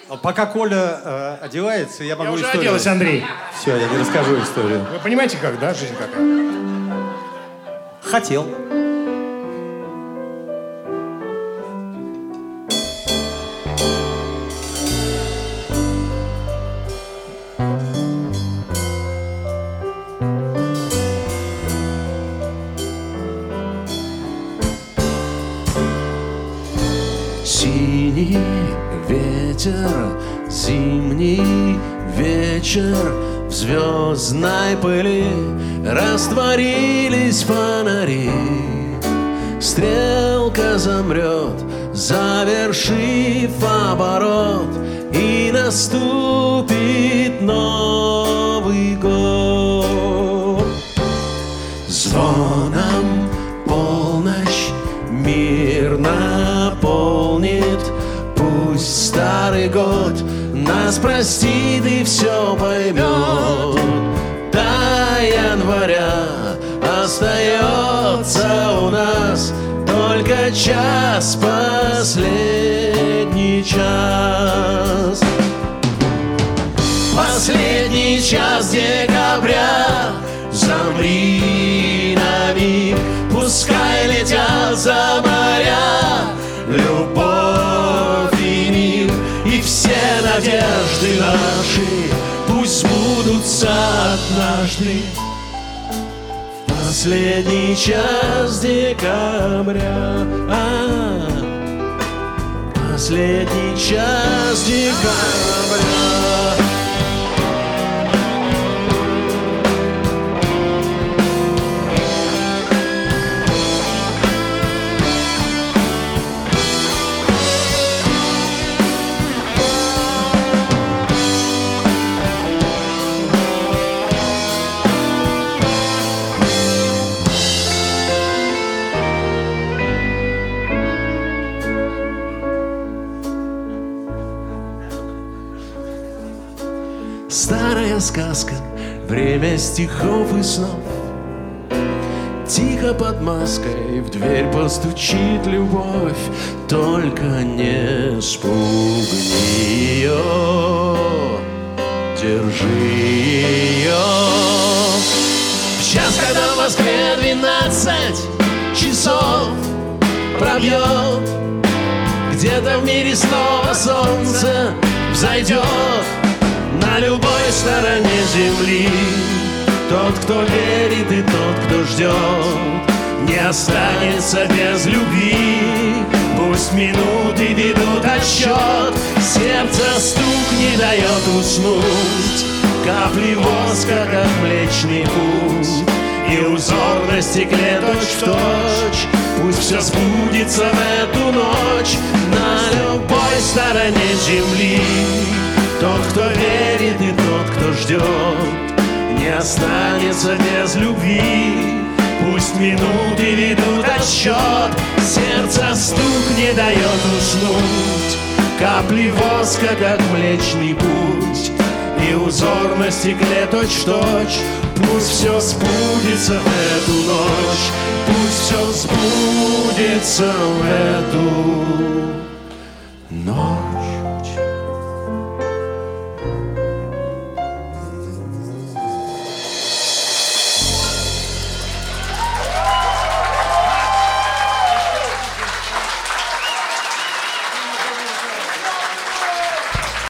Пока Коля одевается, я могу Я уже историю... оделась, Андрей. Все, я не расскажу историю. Вы понимаете, как, да, жизнь какая? Хотел. Синий ветер, зимний вечер, в звездной пыли растворились фонари. Стрелка замрет, завершив оборот, и наступит Новый год. Звоном полночь мир наполнит. Пусть старый год нас простит и все поймет. До января остается у нас только час, последний час. Последний час декабря, замри на миг, пускай летят за моря любовь и мир, и все надежды наши пусть сбудутся однажды. Последний час декабря, последний час декабря. Старая сказка, время стихов и снов. Тихо под маской в дверь постучит любовь. Только не спугни ее, держи ее. В час, когда в Москве 12 часов пробьет, где-то в мире снова солнце взойдет. На любой стороне земли тот, кто верит, и тот, кто ждет, не останется без любви. Пусть минуты ведут отсчет, сердце стук не дает уснуть. Капли воска, как Млечный Путь, и узор на стекле точь-в-точь. Пусть все сбудется в эту ночь. На любой стороне земли тот, кто верит, и тот, кто ждет, не останется без любви. Пусть минуты ведут отсчет, сердце стук не дает уснуть. Капли воска, как Млечный Путь, и узор на стекле точь-в-точь. Пусть все сбудется в эту ночь, пусть все сбудется в эту ночь.